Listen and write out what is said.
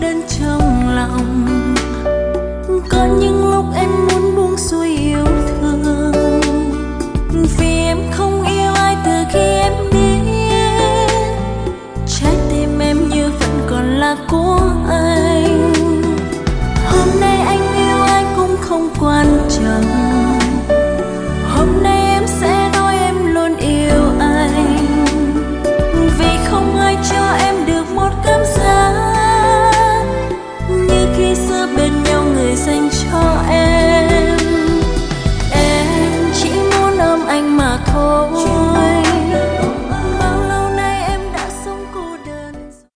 đơn trong lòng. Có những lúc em muốn buông xuôi yêu thương, vì em không yêu ai từ khi em biết. Trái tim em như vẫn còn là cô